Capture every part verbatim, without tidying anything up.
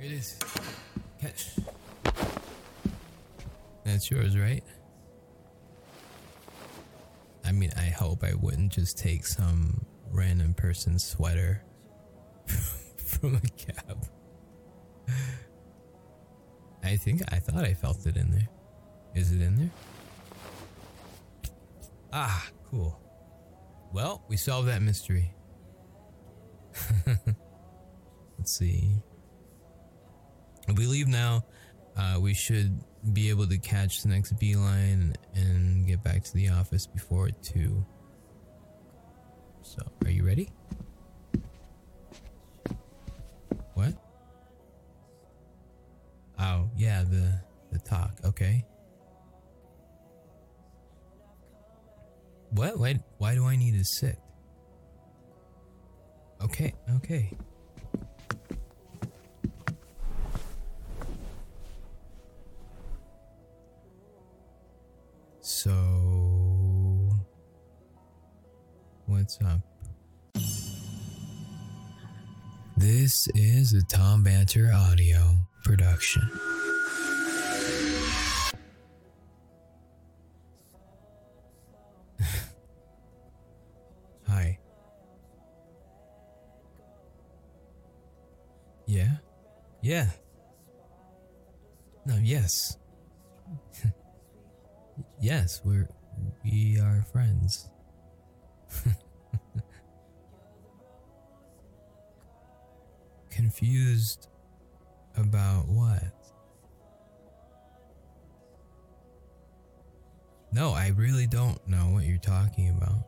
it is. Catch. That's yours, right? I mean, I hope I wouldn't just take some random person's sweater from a cab. I think, I thought I felt it in there. Is it in there? Ah, cool. Well, we solved that mystery. Let's see. If we leave now, uh, we should be able to catch the next beeline and get back to the office before two. So, are you ready? What? Oh, yeah, the the talk. Okay. What? Why, why do I need to sit? Okay, okay. So, what's up? This is a Tom Banter audio production. Hi. Yeah? Yeah. No, yes. Yes, we're we are friends. Confused about what? No, I really don't know what you're talking about.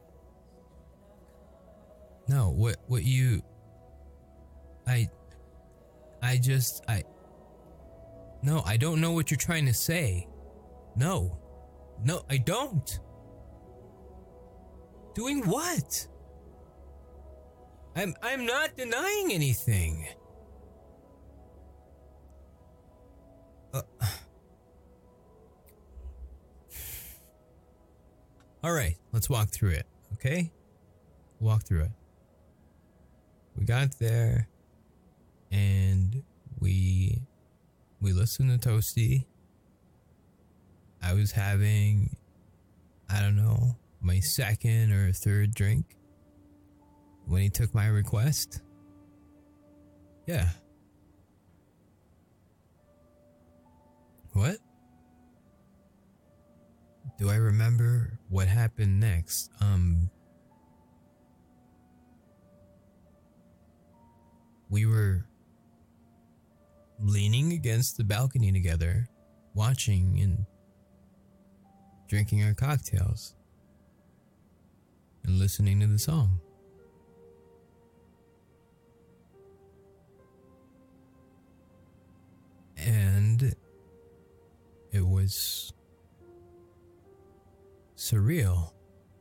No, what what you I I just I No, I don't know what you're trying to say. No. No, I don't. Doing what? I'm I'm not denying anything. Uh, all right, let's walk through it, okay? Walk through it. We got there and we we listened to Toasty. I was having, I don't know, my second or third drink when he took my request. Yeah. What? Do I remember what happened next? Um, we were leaning against the balcony together, watching and drinking our cocktails and listening to the song. And it was surreal.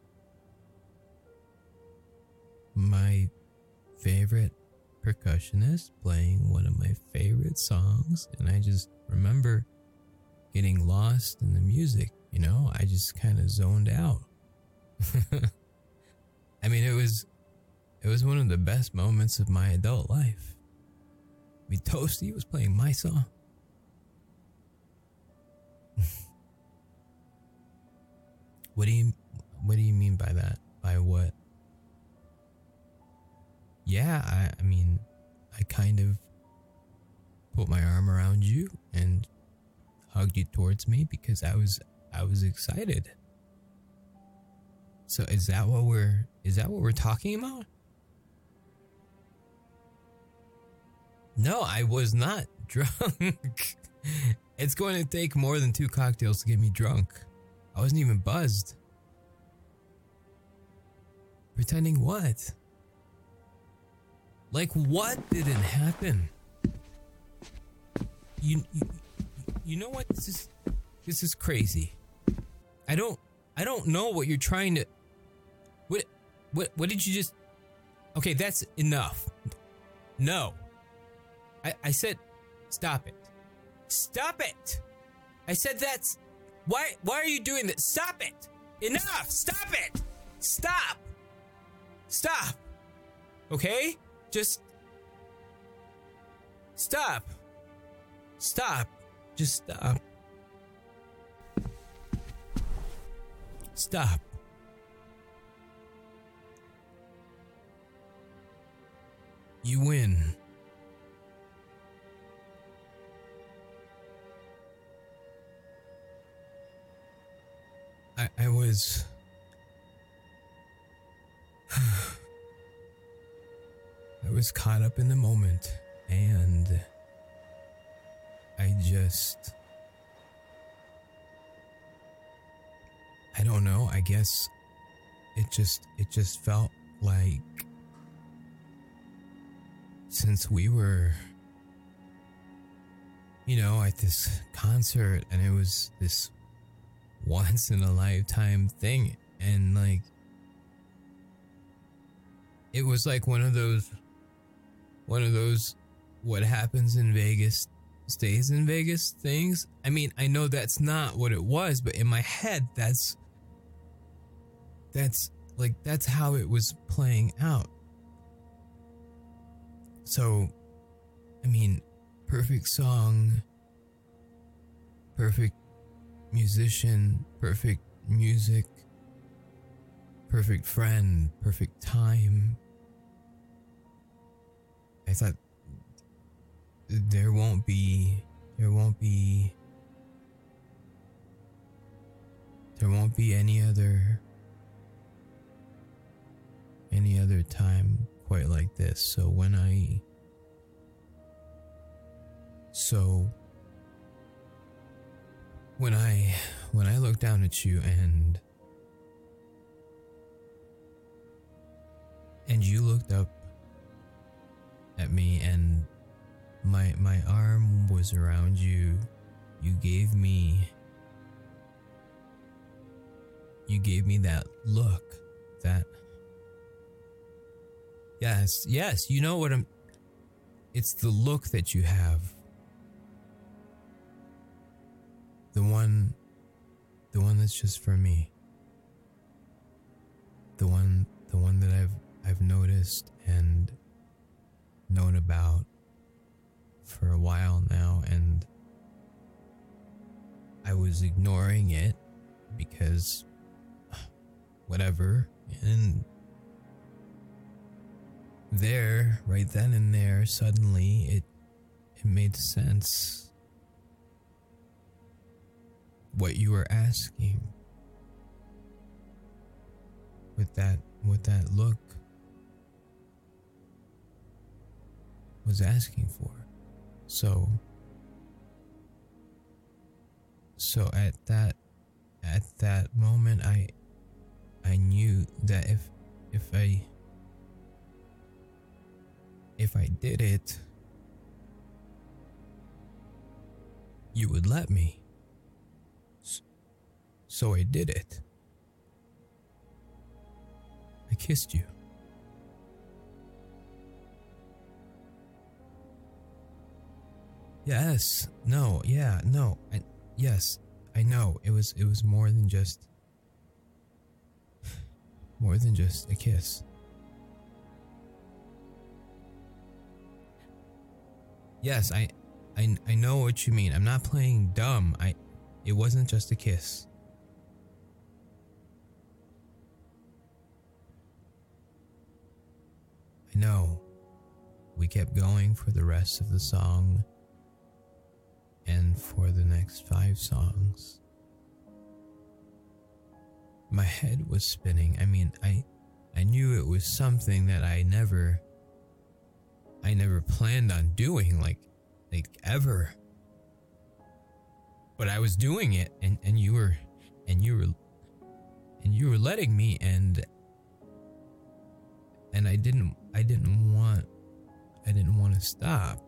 My favorite percussionist playing one of my favorite songs, and I just remember getting lost in the music. You know, I just kind of zoned out. I mean, it was, it was one of the best moments of my adult life. I mean, Toasty was playing my song. What do you, what do you mean by that? By what? Yeah, I, I mean, I kind of put my arm around you and hugged you towards me because I was I was excited. So is that what we're is that what we're talking about? No, I was not drunk. It's going to take more than two cocktails to get me drunk. I wasn't even buzzed. Pretending what? Like what didn't happen? You you, you know what? This is this is crazy. I don't I don't know what you're trying to What what what did you just Okay, that's enough. No. I I said stop it. Stop it. I said that's Why why are you doing that? Stop it. Enough. Stop it. Stop. Stop. Okay? Just Stop! Stop! Just stop. Stop. You win. I, I was... I was caught up in the moment, and I just... I don't know, I guess it just, it just felt like since we were, you know, at this concert, and it was this once in a lifetime thing, and like, it was like one of those, one of those, what happens in Vegas stays in Vegas things. I mean, I know that's not what it was, but in my head, that's, that's like, that's how it was playing out. So, I mean, perfect song, perfect musician, perfect music, perfect friend, perfect time. I thought there won't be, there won't be, there won't be any other, any other time quite like this. So when I, so when I, when I looked down at you and, and you looked up at me and my, my arm was around you, you gave me, you gave me that look, that, yes, yes, you know what I'm, it's the look that you have. The one, the one that's just for me. The one, the one that I've, I've noticed and known about for a while now, and I was ignoring it because whatever, and there, right then and there, suddenly it it made sense what you were asking with that with that look was asking for. So so at that at that moment I I knew that if if I if I did it, you would let me. So I did it. I kissed you. Yes. No. Yeah. No. I, yes. I know. It was. It was more than just. More than just a kiss. Yes. I. I. I know what you mean. I'm not playing dumb. I. It wasn't just a kiss. I know. We kept going for the rest of the song and for the next five songs. My head was spinning. I mean, I I knew it was something that I never I never planned on doing, like like ever. But I was doing it, and, and you were and you were and you were letting me, and and I didn't I didn't want I didn't want to stop.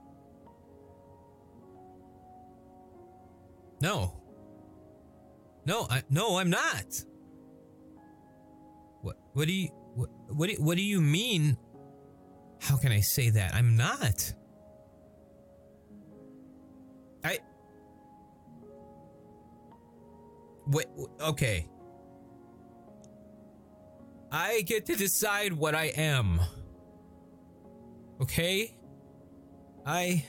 No. No, I no, I'm not. What what do you what what do, what do you mean? How can I say that? I'm not. I Wait, okay. I get to decide what I am. Okay? I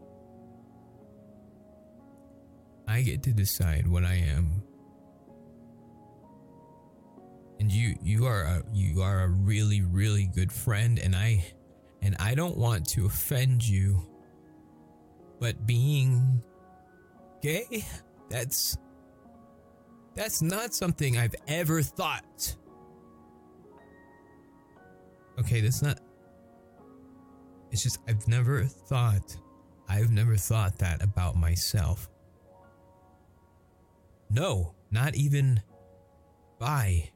I get to decide what I am. And you you are a, you are a really really good friend, and I and I don't want to offend you. But being gay, that's that's not something I've ever thought. Okay, that's not It's just I've never thought I've never thought that about myself. No, not even bi.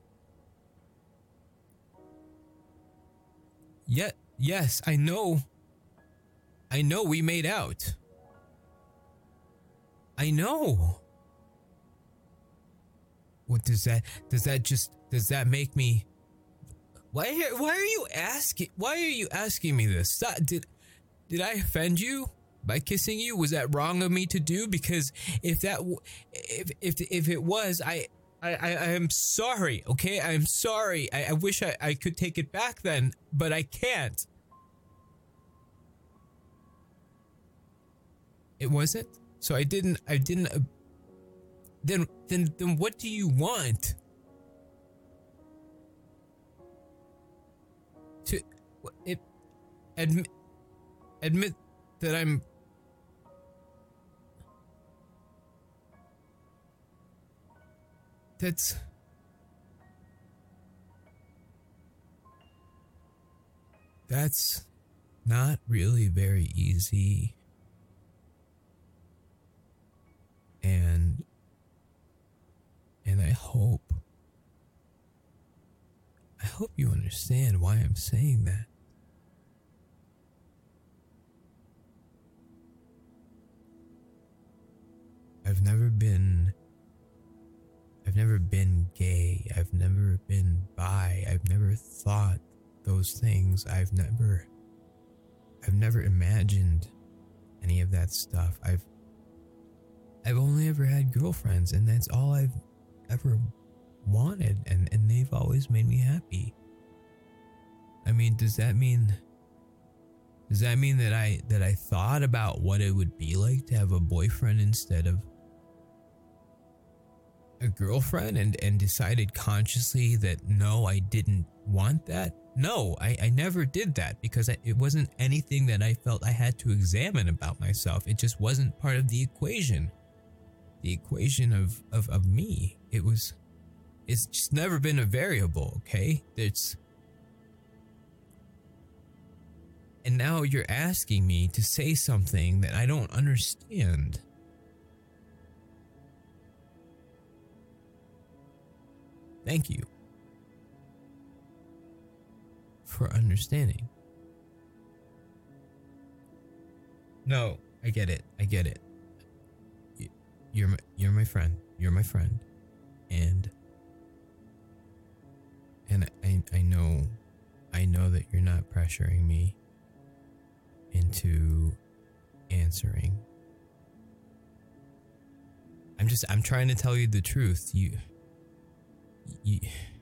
Yet, yes, I know. I know we made out. I know. What does that, does that just, does that make me, why, why are you asking, why are you asking me this? Stop, did, did I offend you by kissing you? Was that wrong of me to do? Because if that, if, if, if it was, I, I, I, I am sorry, okay? I'm sorry. I, I wish I, I could take it back then, but I can't. It wasn't? So I didn't, I didn't, uh, then, then, then what do you want? To, it, admit, admit that I'm, that's, that's not really very easy. And, and I hope, I hope you understand why I'm saying that. I've never been, I've never been gay. I've never been bi. I've never thought those things. I've never, I've never imagined any of that stuff. I've, I've only ever had girlfriends, and that's all I've ever wanted, and, and they've always made me happy. I mean, does that mean, does that mean that I, that I thought about what it would be like to have a boyfriend instead of a girlfriend, and, and decided consciously that no, I didn't want that? No, I, I never did that, because I, it wasn't anything that I felt I had to examine about myself. It just wasn't part of the equation. The equation of, of, of me. It was, it's just never been a variable, okay? It's, and now you're asking me to say something that I don't understand. Thank you for understanding. No, I get it. I get it. You're my, you're my friend. You're my friend. And and I I know I know that you're not pressuring me into answering. I'm just I'm trying to tell you the truth. You you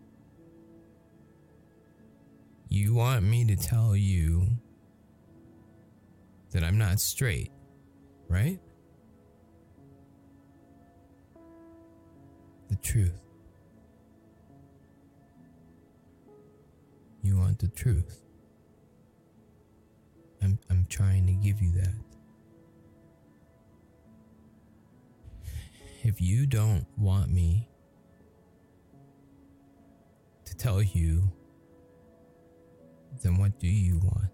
You want me to tell you that I'm not straight, right? The truth. You want the truth. I'm I'm trying to give you that. If you don't want me to tell you, then what do you want?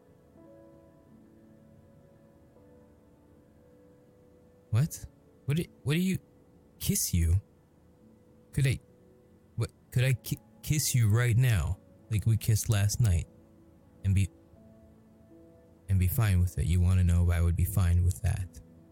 What? What do, what do you kiss you? Could I, what, could I ki- kiss you right now, like we kissed last night, and be, and be fine with it? You want to know if I would be fine with that?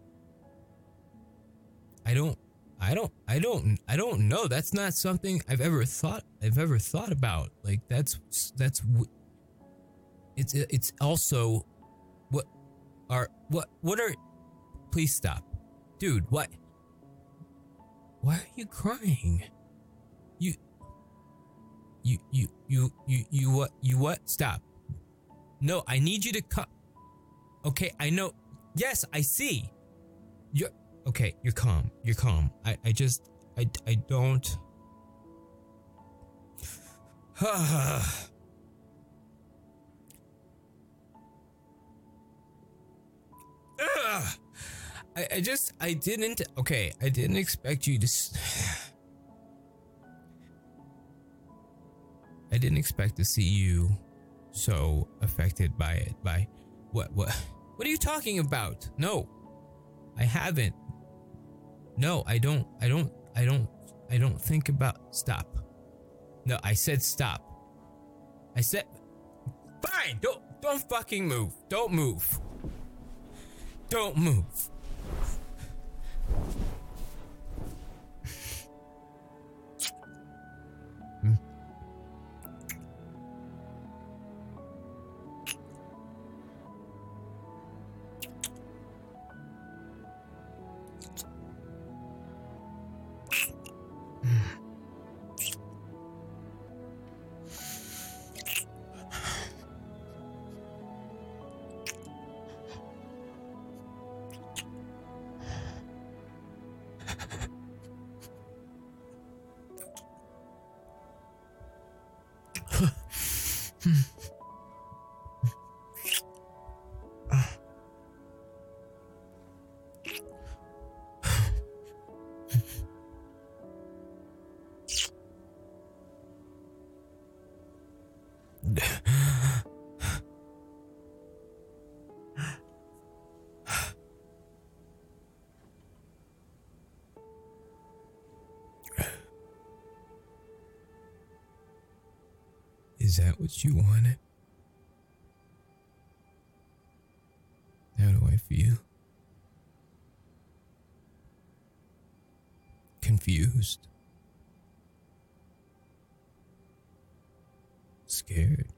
I don't, I don't, I don't, I don't know. That's not something I've ever thought, I've ever thought about. Like that's, that's, it's, it's also, what are, what, what are, please stop. Dude, what? Why are you crying? You, you, you, you, you, you, what, you what? Stop. No, I need you to come. Okay, I know. Yes, I see. You're okay. You're calm. You're calm. I, I just, I, I don't. I, I just, I didn't. Okay, I didn't expect you to. I didn't expect to see you so affected by it. By what? What? What are you talking about? No, I haven't. No, I don't. I don't. I don't. I don't think about. Stop. No, I said stop. I said. Fine. Don't. Don't fucking move. Don't move. Don't move. Is that what you wanted? How do I feel? Confused. Scared.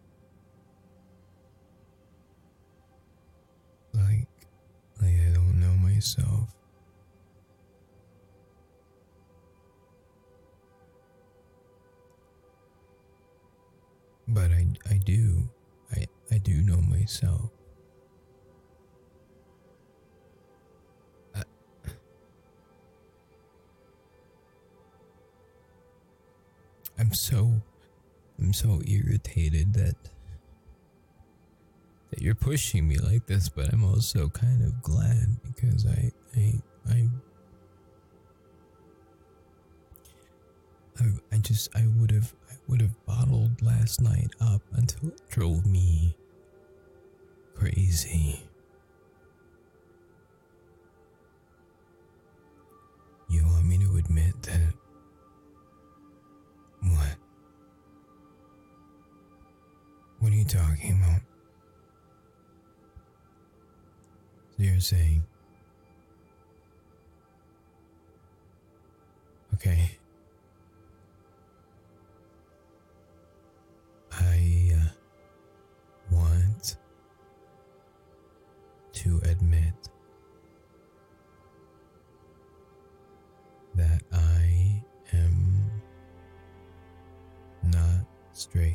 Like, like I don't know myself. But I, I do, I, I do know myself. I, I'm so, I'm so irritated that, that you're pushing me like this, but I'm also kind of glad because I, I, I, I, I just, I would have, I would have bottled last night up until it drove me crazy. You want me to admit that? What? What are you talking about? So you're saying, okay, I uh, want to admit that I am not straight.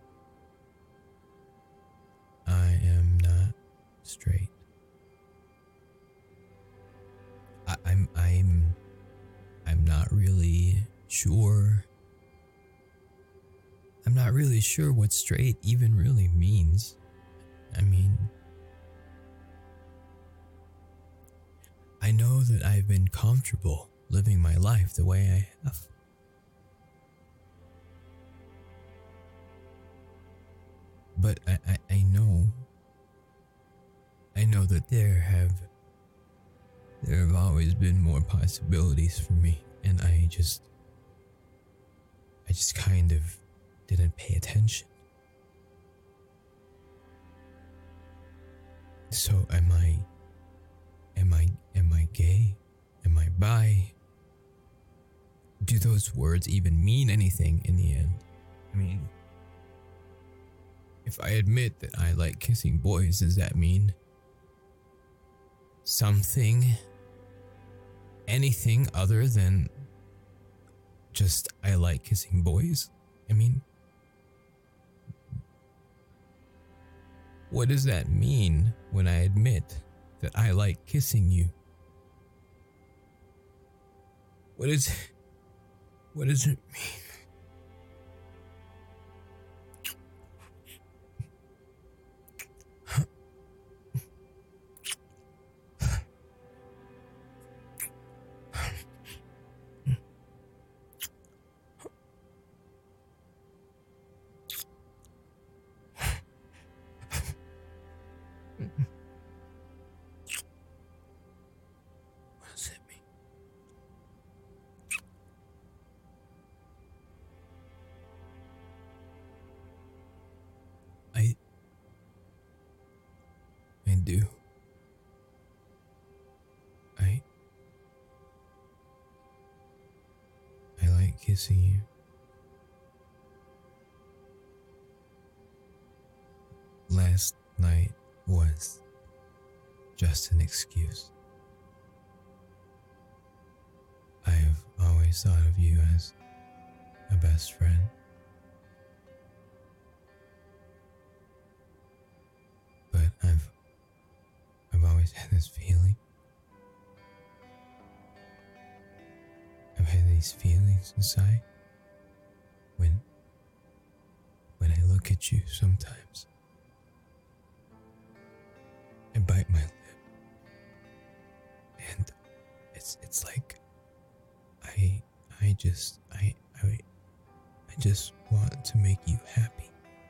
I am not straight. I, I'm I'm I'm not really sure. I'm not really sure what straight even really means. I mean, I know that I've been comfortable living my life the way I have. But I, I, I know, I know that there have, there have always been more possibilities for me, and I just, I just kind of didn't pay attention. So am I, am I, am I gay? Am I bi? Do those words even mean anything in the end? I mean, if I admit that I like kissing boys, does that mean something? Anything other than just I like kissing boys? I mean, What does that mean when I admit that I like kissing you? What is what does it mean? What does it mean? I I do. I I like kissing you. Last night was just an excuse. I've always thought of you as a best friend. But I've I've always had this feeling. I've had these feelings inside when when I look at you sometimes. I bite my lip. And it's it's like I I just I I I just want to make you happy.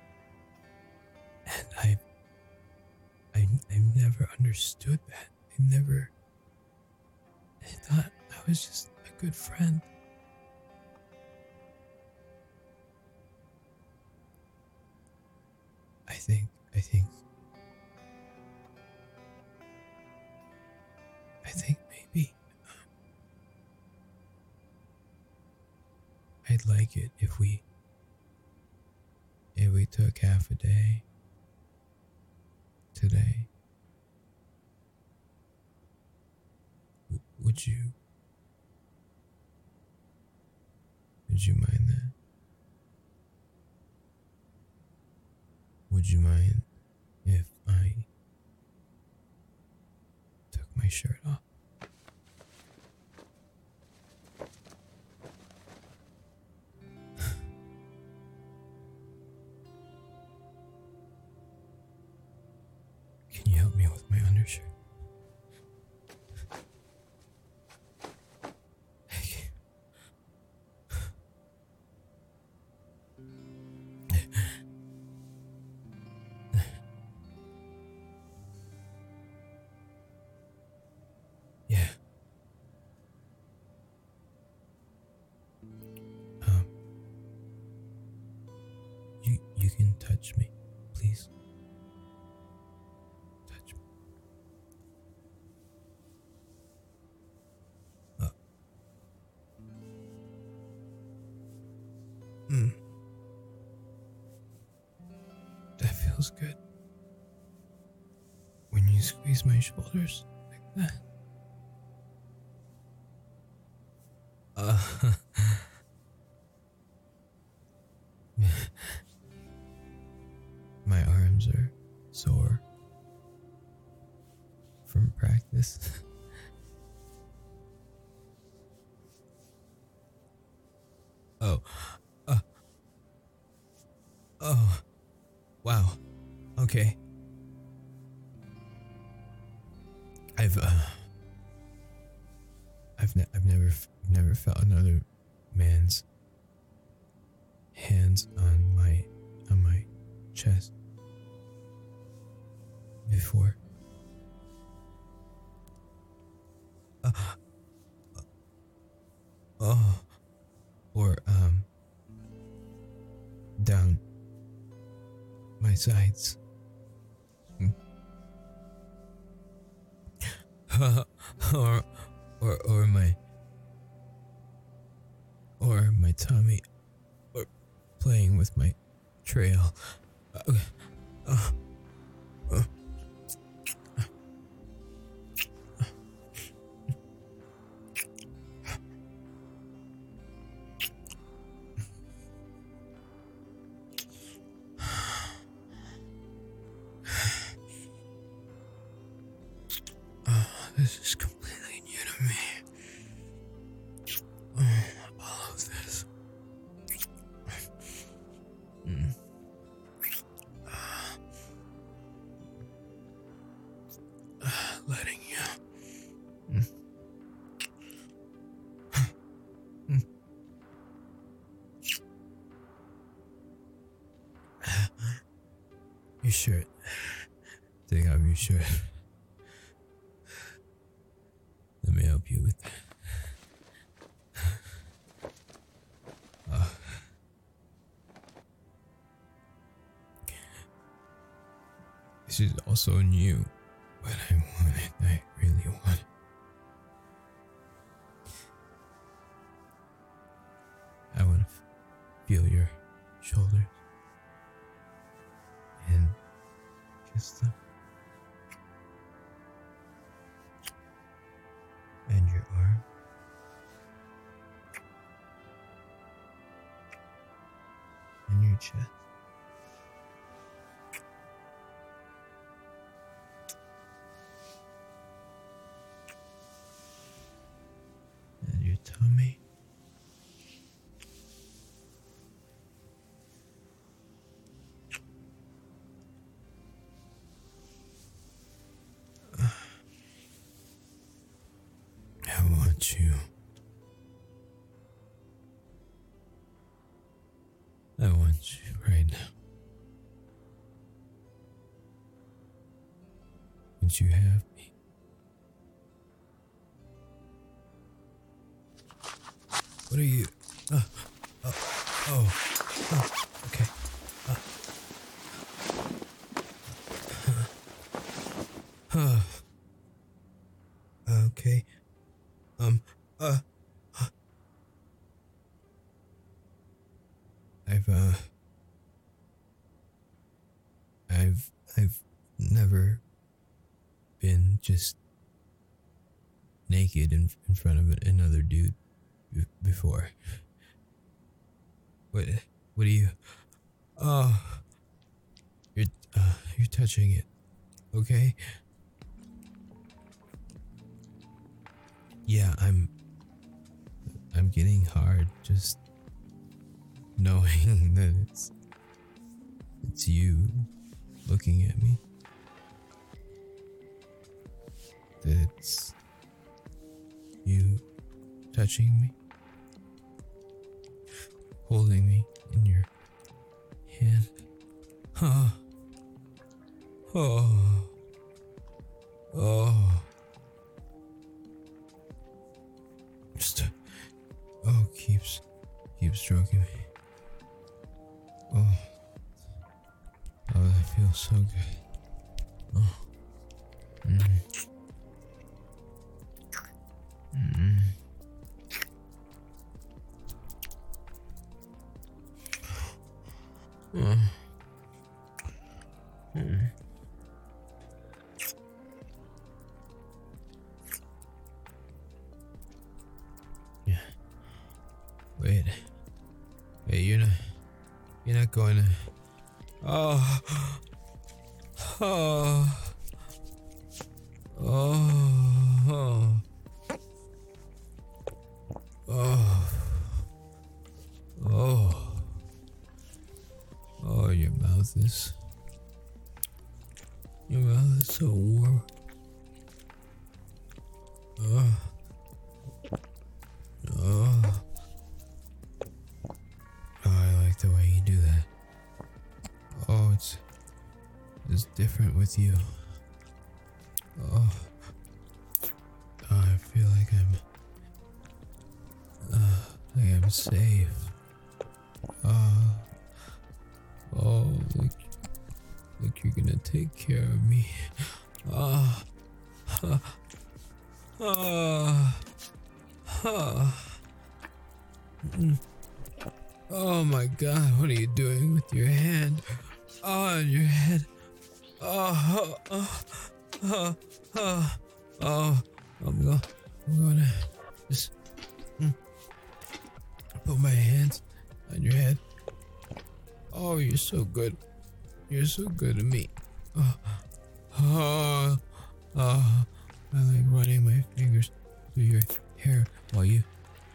And I've I I've never understood that. I never I thought I was just a good friend. I think I think I think maybe um, I'd like it if we if we took half a day today. W- would you would you mind that? Would you mind if I took my shirt off? Can you help me with my undershirt? Thank you. Yeah. Um. You you can touch me, please. Touch me. Uh. Mm. That feels good. When you squeeze my shoulders like that. Uh, my arms are sore from practice. Oh, uh, oh, wow. Okay. I've uh, I've ne- I've never f- never felt another man's hands on my on my chest before. Uh, oh, or um, down my sides. or or or my or my tummy, or playing with my trail. Uh, uh, uh. This is completely new to me. All of this. Mm. Uh, uh, letting you. Mm. Mm. Your shirt. Take off your shirt. Let me help you with that. Uh, this is also new, but I want it. I really want it. I want to feel your shoulders and kiss them. And your arm. And your chest. And your tummy. I want you. I want you right now. Would you have me? What are you? Uh, uh, oh, oh, okay. Uh, uh, okay. Um, uh, uh, I've, uh, I've, I've never been just naked in, in front of another dude b- before. What, what are you, oh, you're, uh, you're touching it, okay? Yeah, I'm I'm getting hard just knowing that it's it's you looking at me. That it's you touching me. Holding me in your hand. Oh. Oh. Oh. Just, oh, keeps, keeps stroking me. Oh, oh, that feels so good. Oh, mm. Mm. Oh. Mm. Wait, wait, you're not, you're not going to, oh, oh, oh, oh, oh, oh, your mouth is, your mouth is so warm. Oh, oh. The way you do that. Oh, it's it's different with you. Oh, oh I feel like I'm uh, like I'm safe. Oh, oh, like like you're gonna take care of me. Oh, oh, oh, oh. Mm. Oh my God, what are you doing with your hand? Oh, on your head. Oh, oh, oh, oh, oh. I'm going, I'm gonna just mm, put my hands on your head. Oh, you're so good. You're so good to me. Oh, oh, oh, I like running my fingers through your hair while you.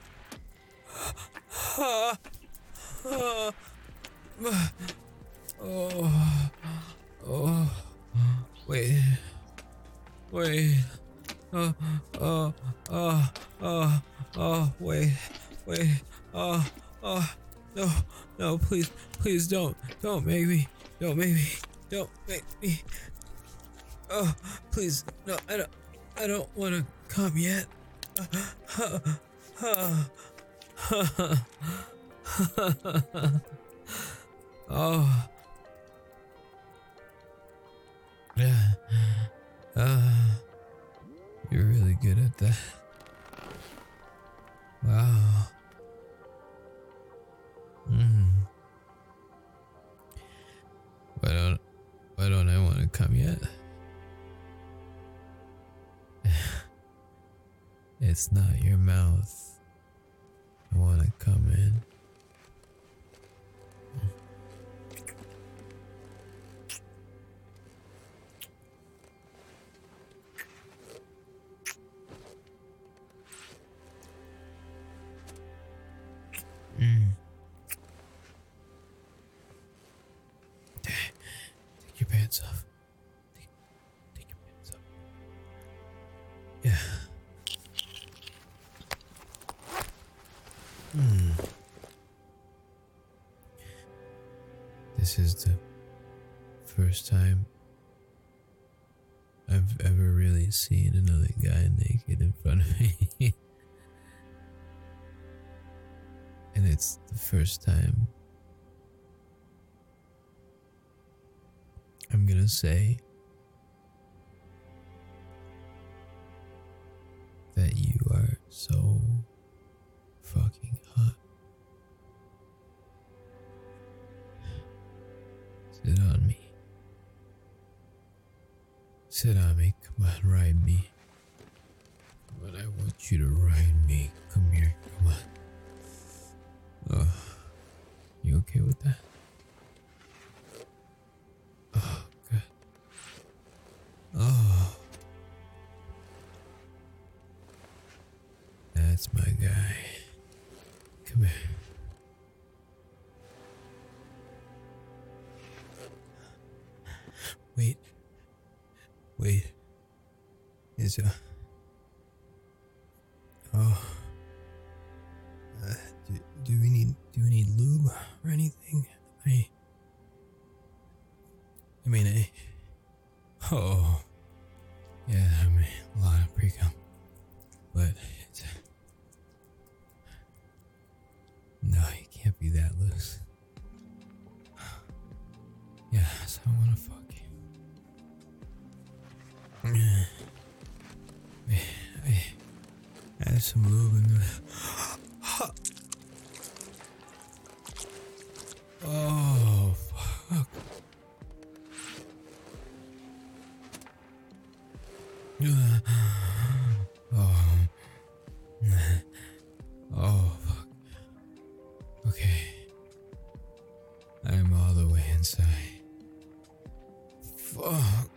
Oh, oh, wait, wait, oh, oh, oh, oh, oh, wait, wait, oh, oh, no, no, please, please don't, don't make me, don't make me, don't make me, oh, please, no, I don't, I don't want to come yet. Oh. Yeah. Uh, you're really good at that. Wow. Mm. Why don't why don't I want to come yet? It's not your mouth. I want to come in. Mm. Take your pants off. Take, take your pants off. Yeah. Hmm. This is the first time I've ever really seen another guy naked in front of me. And it's the first time I'm gonna say that you are so fucking hot. Sit on me. Sit on me. Come on, ride me. Come on, I want you to ride me. Come here. Come on. Oh, you okay with that? Oh, good. Oh, that's my guy. Come here. Wait. Wait. Is a. Oh. Uh, do, do we need do we need lube or anything? I I mean I oh yeah, I mean a lot of pre-cum. But it's no, you can't be that loose. Yeah, so I wanna fuck you. I, I add some lube in there. Oh, fuck. Oh. Oh, fuck. Okay. I'm all the way inside. Fuck.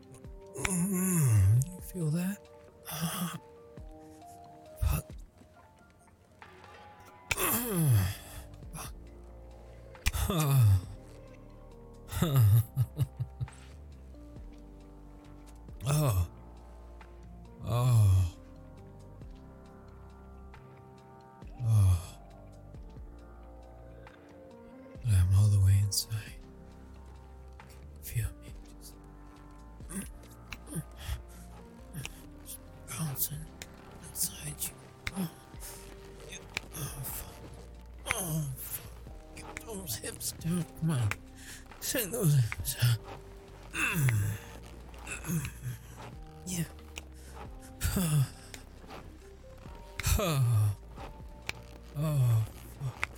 Mm, you feel that? Fuck. Oh. Oh. Oh. Oh. But I'm all the way inside. Feel me. Just, just bouncing inside you. Oh. Yeah. Oh, fuck. Oh, fuck. Get those hips down. Come on. Send those hips out. Mm. Mm. Yeah. Oh. Oh. Oh, fuck.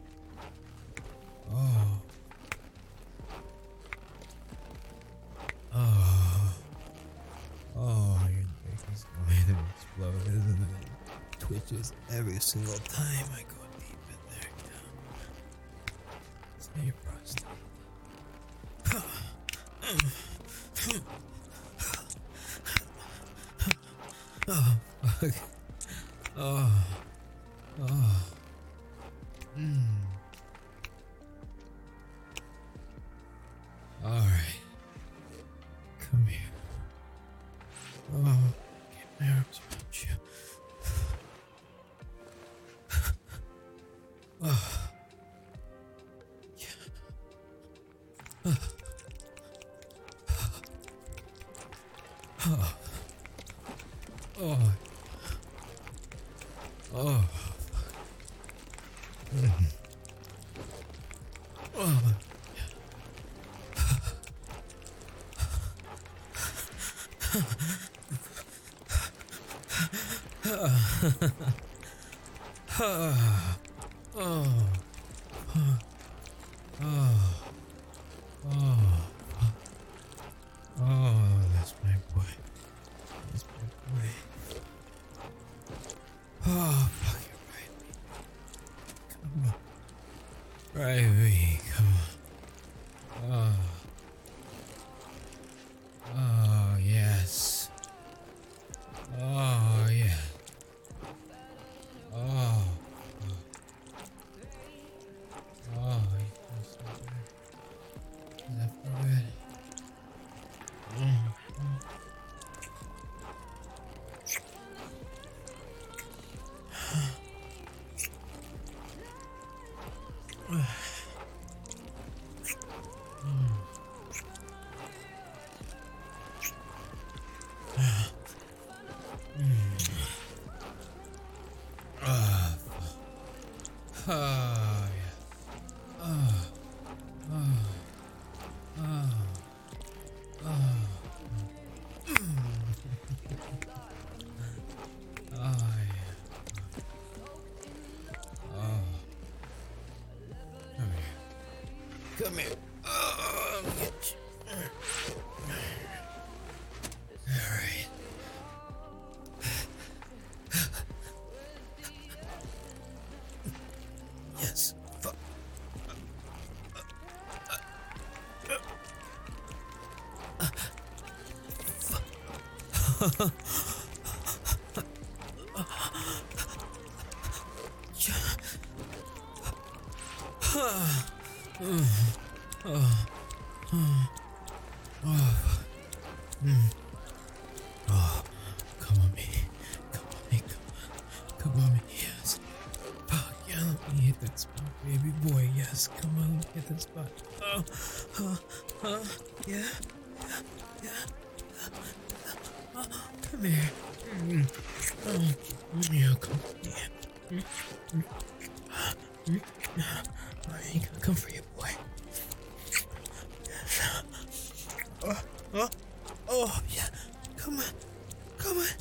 Oh. Oh. Oh, your dick is going to explode, isn't it? It twitches every single time I go deep in there. It's not your prostate. Oh. Oh. Mm. All right. Come here. Oh, get my arms around you. Oh. Yeah. Oh. Oh. Oh. Oh. Mm. Oh. Oh. Oh. Oh. Oh, that's my boy. That's my boy. Oh, fuck it, right. Come on. Right, me. Come on. Oh. Oh, yes. Oh, yeah. Oh. Oh, you feel so good. Does that feel good? Mm. Oh, yeah. Oh, oh, oh, oh. Oh, yeah. Oh. Come here. Come here. Oh, let me get you. All right. Yes. Fuck. Oh, come on me. Come on me. Come, come on me. Yes. Fuck yeah, let me hit that spot, baby boy. Yes, come on, let me hit that spot. Oh, oh, oh, yeah, yeah, yeah. Oh, come here. Mm. Oh, yeah, come here. Mm. Mm. Mm. I ain't gonna come for you, boy. Oh, oh, oh, yeah. Come on, come on.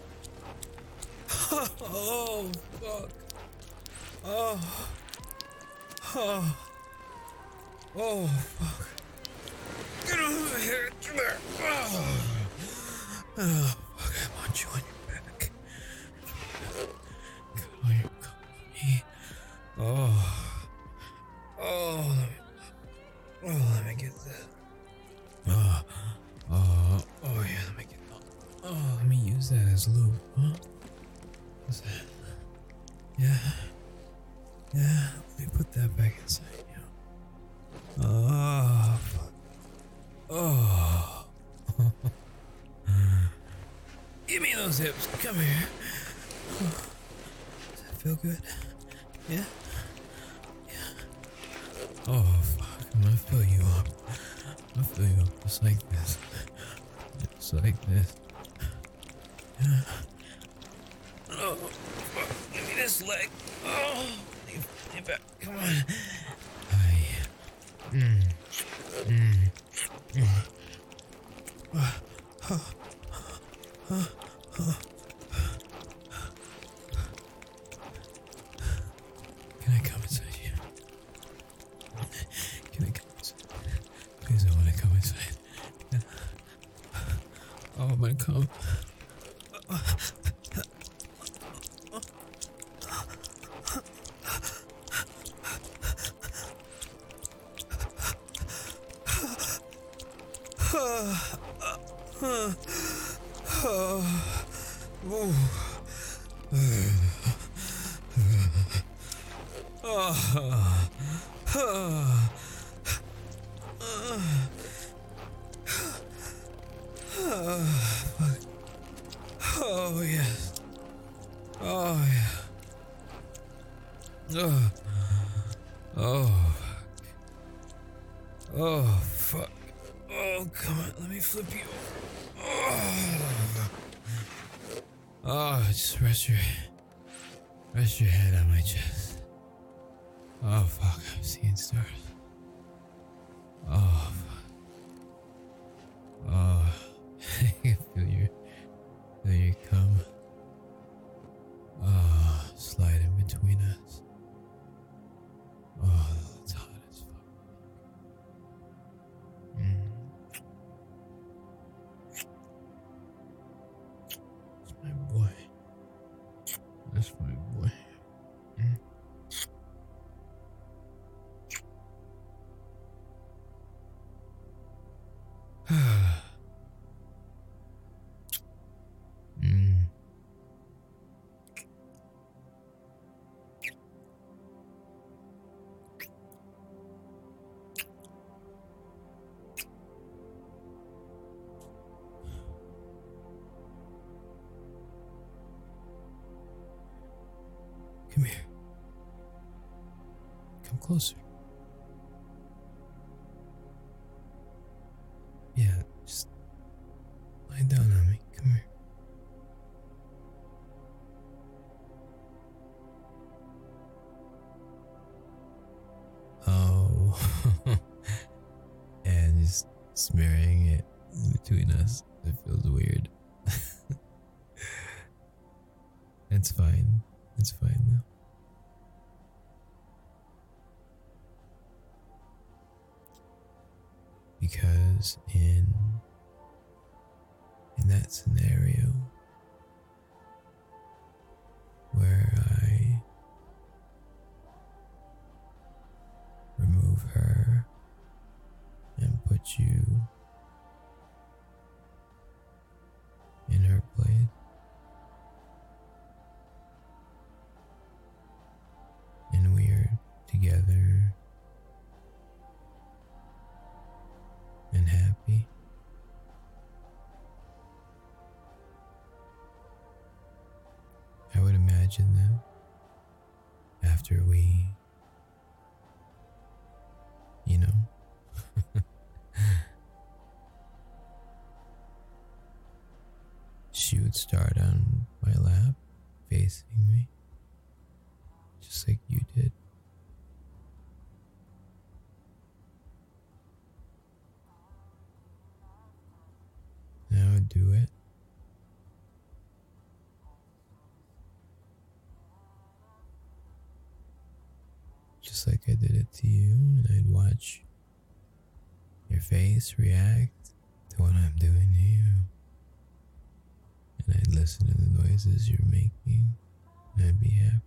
Oh, fuck. Oh. Oh. Oh, fuck. Get over here. Come here. Oh. Oh, fuck. I want you on your back. Come on, come on me. Oh. Oh, let me, oh, let me get that. Oh. Oh. Oh, yeah, let me get that. Oh, let me use that as lube, huh? What's that? Yeah. Yeah, let me put that back inside you. Oh, fuck. Oh. Give me those hips. Come here. Oh. Does that feel good? Yeah? Yeah. Oh, fuck. I'm gonna fill you up. I'm gonna fill you up just like this. Just like this. Yeah. Oh, fuck. Give me this leg. Oh. Leave back. Come on. Aye. Mm. Mm. Mm. Uh, uh, uh, uh. Can I come inside you? Can I come inside? Please, I want to come inside. Yeah. Oh, I'm gonna come. Uh, Oh, oh, Oh, yes. Oh, yeah. Oh. Oh. Oh, fuck. Oh, come on. Let me flip you. Oh. Oh, just rest your rest your head on my chest. Oh, fuck. I'm seeing stars. Oh, fuck. Oh. I can feel your, feel your cum. Oh, slide in between us. Oh, it's hot as fuck. Mm. That's my boy. That's my boy. Mm. mm. Come here. Come closer. Yeah, just lie down on me. Come here. Oh. And just smearing it between us. It feels weird. It's fine. It's fine now. Because in in that scenario where I remove her and put you in her place, and we are together and happy, I would imagine that after we, you know, she would start on my lap, facing me, just like you did. And I would do it. Just like I did it to you, and I'd watch your face react to what I'm doing to you. And I'd listen to the noises you're making, and I'd be happy.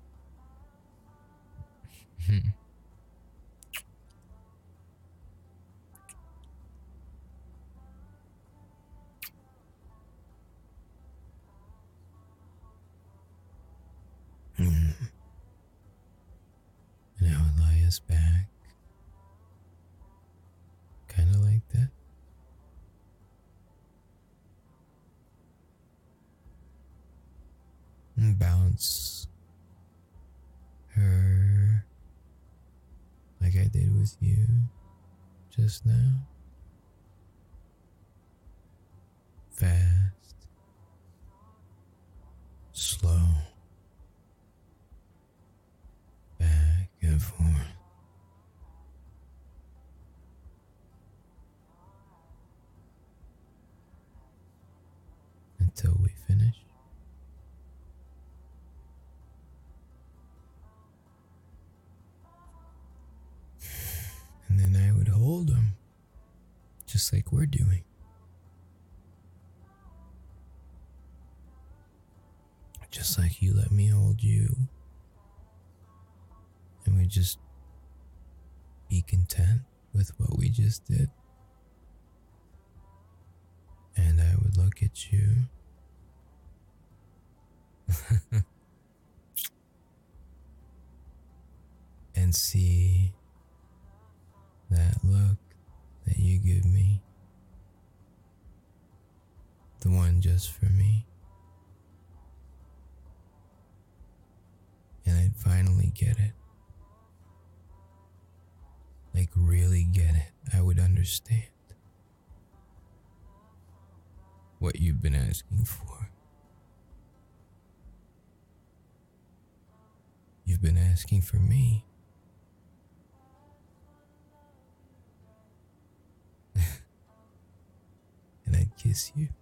And I would lie us back, kind of like that. And bounce her like I did with you just now. Fast, slow, back and forth. Until we finish. And then I would hold them, just like we're doing. Just like you let me hold you. And we just be content with what we just did. And I would look at you And see that look that you give me, the one just for me, and I'd finally get it, like really get it. I would understand what you've been asking for. You've been asking for me. And I'd kiss you.